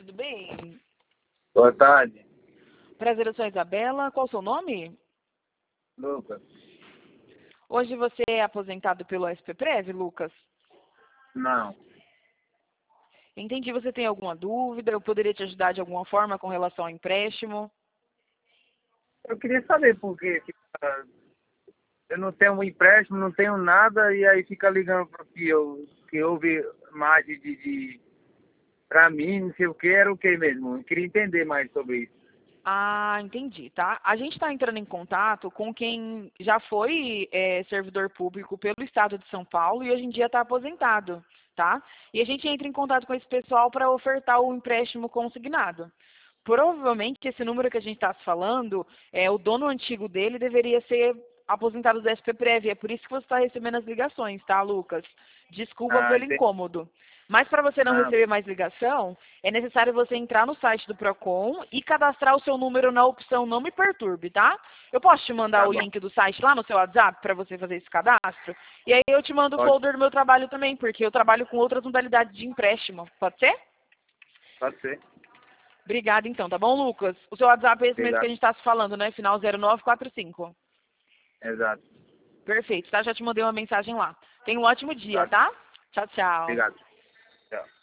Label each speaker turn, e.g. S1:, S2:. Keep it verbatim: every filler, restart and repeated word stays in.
S1: tudo bem?
S2: Boa tarde,
S1: Prazer, eu sou a Isabela. Qual o seu nome?
S2: Lucas.
S1: Hoje você é aposentado pelo S P Prev, Lucas?
S2: Não,
S1: Entendi. Você tem alguma dúvida? Eu poderia te ajudar de alguma forma com relação ao empréstimo?
S2: eu queria saber por que que, ah, eu não tenho um empréstimo, não tenho nada, e aí fica ligando para que eu que houve mais de, de, de para mim, não sei o que, era o que mesmo. Eu queria entender mais sobre isso.
S1: Ah, entendi, tá? A gente está entrando em contato com quem já foi é, servidor público pelo Estado de São Paulo e hoje em dia está aposentado, tá? E a gente entra em contato com esse pessoal para ofertar o empréstimo consignado. Provavelmente esse número que a gente está falando, é, o dono antigo dele deveria ser aposentado do S P Prev. É por isso que você está recebendo as ligações, tá, Lucas? Desculpa
S2: Ah,
S1: pelo
S2: entendi.
S1: incômodo. Mas para você não
S2: Ah,
S1: receber mais ligação, é necessário você entrar no site do Procon e cadastrar o seu número na opção Não Me Perturbe, tá? Eu posso te mandar
S2: tá
S1: o
S2: bom.
S1: link do site lá no seu WhatsApp para você fazer esse cadastro? E aí eu te mando o
S2: Pode,
S1: folder do meu trabalho também, porque eu trabalho com outras modalidades de empréstimo. Pode ser?
S2: pode ser.
S1: Obrigada então, tá bom, Lucas? O seu WhatsApp é esse mesmo que a
S2: Obrigado.
S1: gente está se falando, né? Final zero nove quatro cinco.
S2: Exato.
S1: Perfeito, tá? Já te mandei uma mensagem lá. Tenha um ótimo dia,
S2: Tá.
S1: tá? Tchau, tchau.
S2: Obrigado. Tchau.